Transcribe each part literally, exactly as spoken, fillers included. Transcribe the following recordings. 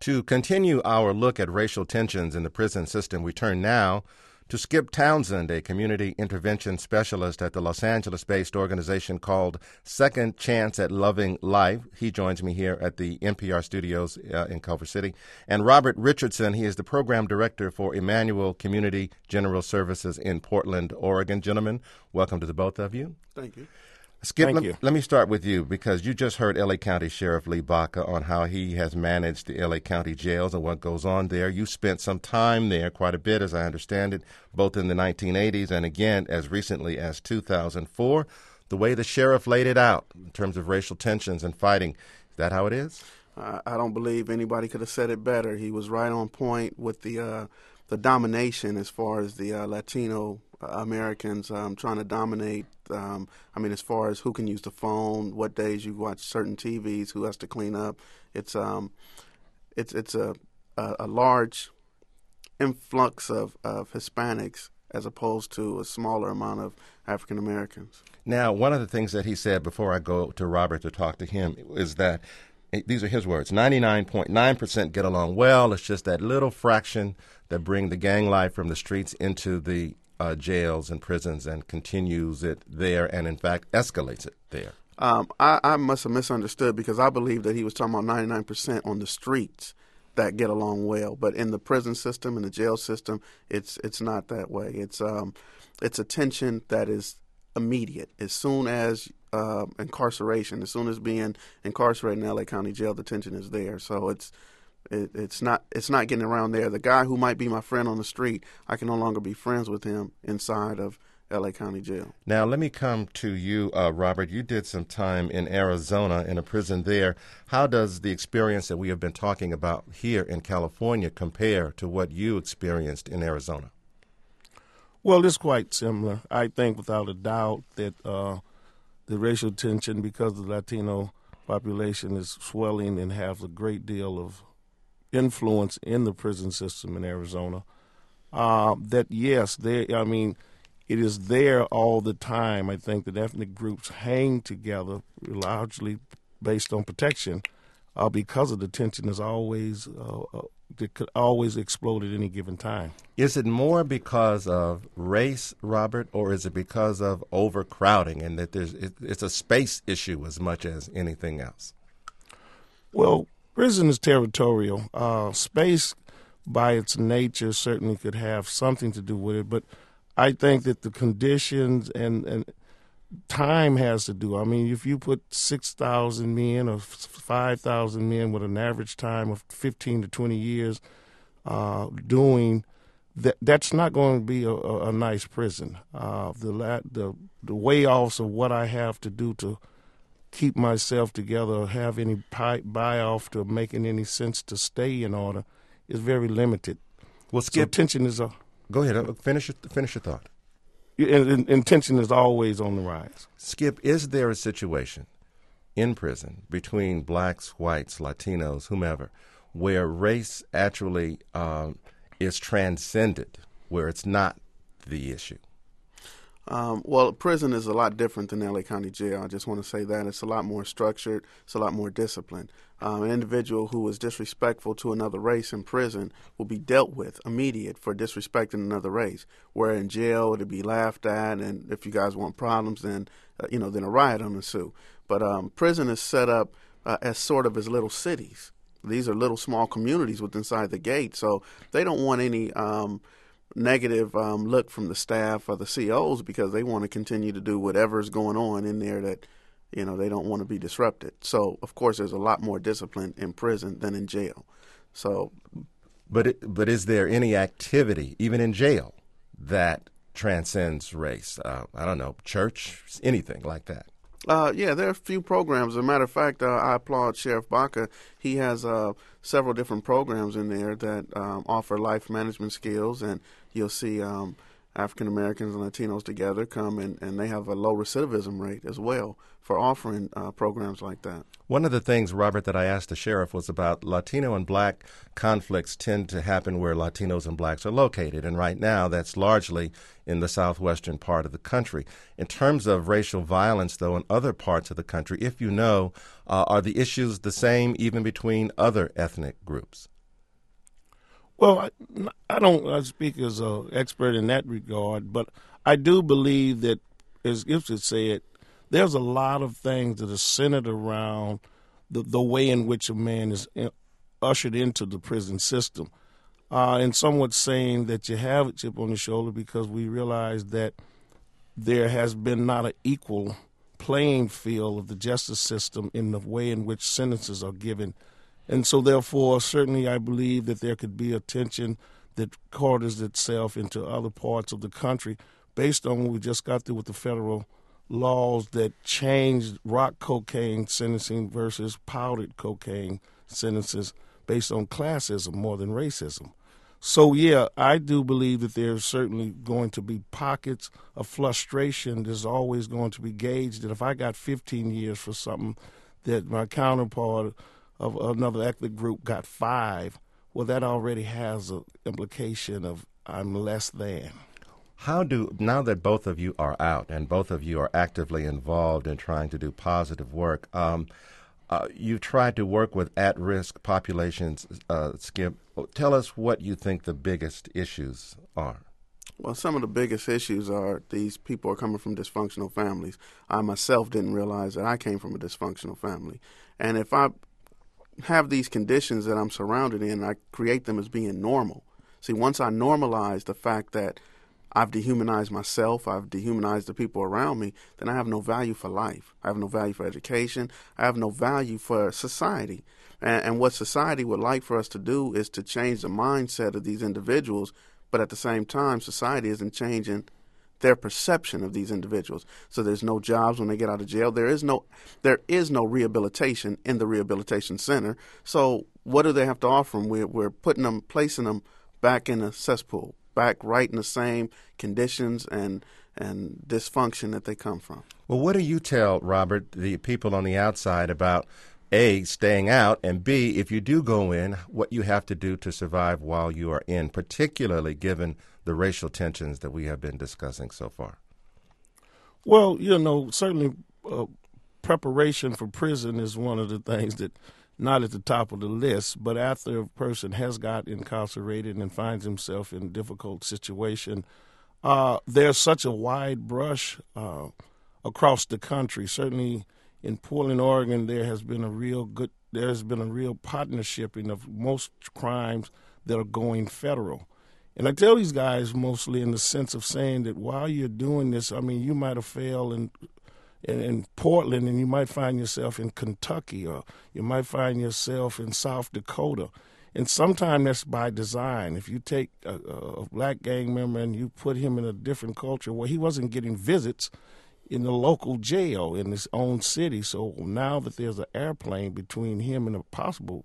To continue our look at racial tensions in the prison system, we turn now to Skip Townsend, a community intervention specialist at the Los Angeles-based organization called Second Chance at Loving Life. He joins me here at the N P R studios uh, in Culver City. And Robert Richardson, he is the program director for Emmanuel Community General Services in Portland, Oregon. Gentlemen, welcome to the both of you. Thank you. Skip, Thank let, you. let me start with you, because you just heard L A County Sheriff Lee Baca on how he has managed the L A County jails and what goes on there. You spent some time there, quite a bit, as I understand it, both in the nineteen eighties and again as recently as two thousand four. The way the sheriff laid it out in terms of racial tensions and fighting, is that how it is? Uh, I don't believe anybody could have said it better. He was right on point with the uh, the domination as far as the uh, Latino uh, Americans um, trying to dominate. Um, I mean, as far as who can use the phone, what days you watch certain T Vs, who has to clean up. It's um, it's it's a a, a large influx of, of Hispanics as opposed to a smaller amount of African Americans. Now, one of the things that he said before I go to Robert to talk to him is that, these are his words, ninety-nine point nine percent get along well. It's just that little fraction that bring the gang life from the streets into the uh, jails and prisons and continues it there and, in fact, escalates it there. Um, I, I must have misunderstood, because I believe that he was talking about ninety-nine percent on the streets that get along well. But in the prison system, in the jail system, it's it's not that way. It's um, it's a tension that is immediate. As soon as uh, incarceration, as soon as being incarcerated in L A County Jail, the tension is there. So it's it, it's not it's not getting around there. The guy who might be my friend on the street, I can no longer be friends with him inside of L A County Jail. Now, let me come to you, uh, Robert. You did some time in Arizona in a prison there. How does the experience that we have been talking about here in California compare to what you experienced in Arizona? Well, it's quite similar. I think without a doubt that uh, the racial tension, because the Latino population is swelling and has a great deal of influence in the prison system in Arizona, uh, that, yes, they, I mean, it is there all the time. I think that ethnic groups hang together largely based on protection uh, because of the tension is always uh, uh, it could always explode at any given time. Is it more because of race, Robert, or is it because of overcrowding and that there's it, it's a space issue as much as anything else? Well, prison is territorial. Uh, space, by its nature, certainly could have something to do with it, but I think that the conditions and, and time has to do. I mean, if you put six thousand men or five thousand men with an average time of fifteen to twenty years uh, doing that, that's not going to be a, a, a nice prison. Uh, the, the the way-offs of what I have to do to keep myself together or have any buy-off to making any sense to stay in order is very limited. Well, Skip, so tension is a... Go ahead. Finish your, finish your thought. Intention is always on the rise. Skip, is there a situation in prison between blacks, whites, Latinos, whomever, where race actually um, is transcended, where it's not the issue? Um, well, prison is a lot different than L A County Jail. I just want to say that. It's a lot more structured. It's a lot more disciplined. Um, an individual who is disrespectful to another race in prison will be dealt with immediate for disrespecting another race, where in jail it'll be laughed at, and if you guys want problems, then, uh, you know, then a riot will ensue. But um, prison is set up uh, as sort of as little cities. These are little small communities with inside the gate, so they don't want any um, negative um, look from the staff or the C Os, because they want to continue to do whatever is going on in there that, you know, they don't want to be disrupted. So, of course, there's a lot more discipline in prison than in jail. So, but it, but is there any activity, even in jail, that transcends race? Uh, I don't know, church, anything like that? Uh, yeah, there are a few programs. As a matter of fact, uh, I applaud Sheriff Baca. He has uh, several different programs in there that um, offer life management skills, and you'll see um, African Americans and Latinos together come, and, and they have a low recidivism rate as well for offering uh, programs like that. One of the things, Robert, that I asked the sheriff was about Latino and black conflicts tend to happen where Latinos and blacks are located, and right now that's largely in the southwestern part of the country. In terms of racial violence, though, in other parts of the country, if you know, uh, are the issues the same even between other ethnic groups? Well, I, I don't I speak as an expert in that regard, but I do believe that, as Gibson said, there's a lot of things that are centered around the, the way in which a man is ushered into the prison system. Uh, and somewhat saying that you have a chip on the shoulder because we realize that there has been not an equal playing field of the justice system in the way in which sentences are given. And so, therefore, certainly I believe that there could be a tension that quarters itself into other parts of the country based on what we just got through with the federal laws that changed rock cocaine sentencing versus powdered cocaine sentences based on classism more than racism. So, yeah, I do believe that there's certainly going to be pockets of frustration. There's always going to be gauged that if I got fifteen years for something that my counterpart of another ethnic group got five, well, that already has an implication of I'm less than. How do, now that both of you are out and both of you are actively involved in trying to do positive work, um, uh, you tried to work with at-risk populations, uh, Skip. Tell us what you think the biggest issues are. Well, some of the biggest issues are these people are coming from dysfunctional families. I myself didn't realize that I came from a dysfunctional family. And if I have these conditions that I'm surrounded in, I create them as being normal. See, once I normalize the fact that I've dehumanized myself, I've dehumanized the people around me, then I have no value for life. I have no value for education. I have no value for society. And, and what society would like for us to do is to change the mindset of these individuals, but at the same time, society isn't changing their perception of these individuals. So there's no jobs when they get out of jail. There is no there is no rehabilitation in the rehabilitation center. So what do they have to offer them? We're, we're putting them, placing them back in a cesspool, back right in the same conditions and and dysfunction that they come from. Well, what do you tell, Robert, the people on the outside about, A, staying out, and B, if you do go in, what you have to do to survive while you are in, particularly given the racial tensions that we have been discussing so far? Well, you know, certainly uh, preparation for prison is one of the things that not at the top of the list, but after a person has got incarcerated and finds himself in a difficult situation, uh, there's such a wide brush uh, across the country. Certainly in Portland, Oregon, there has been a real good, there has been a real partnership in of most crimes that are going federal. And I tell these guys mostly in the sense of saying that while you're doing this, I mean, you might have failed in, in, in Portland and you might find yourself in Kentucky or you might find yourself in South Dakota. And sometimes that's by design. If you take a, a black gang member and you put him in a different culture where he wasn't getting visits in the local jail in his own city. So now that there's an airplane between him and a possible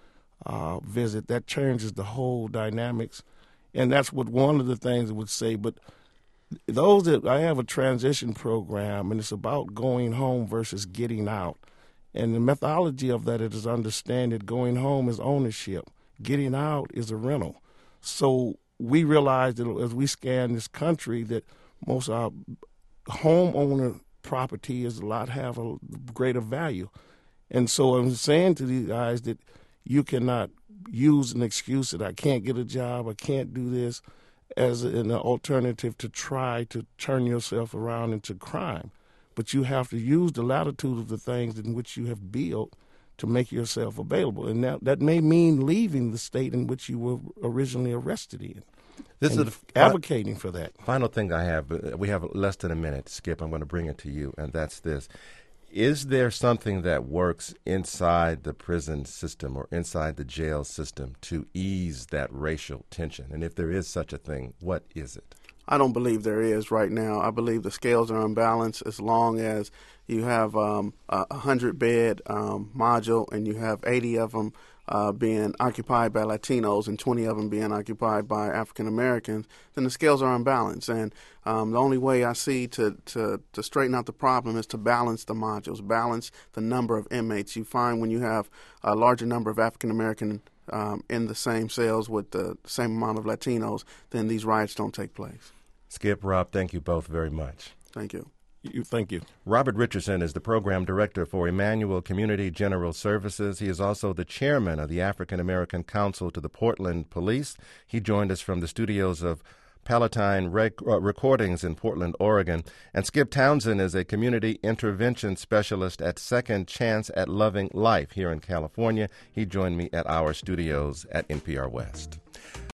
uh, visit, that changes the whole dynamics. And that's what one of the things I would say. But those that I have a transition program, and it's about going home versus getting out. And the methodology of that is understand that going home is ownership. Getting out is a rental. So we realize that as we scan this country that most of our homeowner property is a lot have a greater value. And so I'm saying to these guys that you cannot use an excuse that I can't get a job, I can't do this, as an alternative to try to turn yourself around into crime. But you have to use the latitude of the things in which you have built to make yourself available. And that, that may mean leaving the state in which you were originally arrested in. This and is the advocating for that. Final thing I have, we have less than a minute, Skip. I'm going to bring it to you, and that's this. Is there something that works inside the prison system or inside the jail system to ease that racial tension? And if there is such a thing, what is it? I don't believe there is right now. I believe the scales are unbalanced as long as you have um, a hundred-bed um, module and you have eighty of them uh, being occupied by Latinos and twenty of them being occupied by African Americans, then the scales are unbalanced. And um, the only way I see to, to, to straighten out the problem is to balance the modules, balance the number of inmates. You find when you have a larger number of African American um, in the same cells with the same amount of Latinos, then these riots don't take place. Skip, Rob, thank you both very much. Thank you. You, thank you. Robert Richardson is the program director for Emmanuel Community General Services. He is also the chairman of the African American Council to the Portland Police. He joined us from the studios of Palatine Rec- uh, Recordings in Portland, Oregon. And Skip Townsend is a community intervention specialist at Second Chance at Loving Life here in California. He joined me at our studios at N P R West.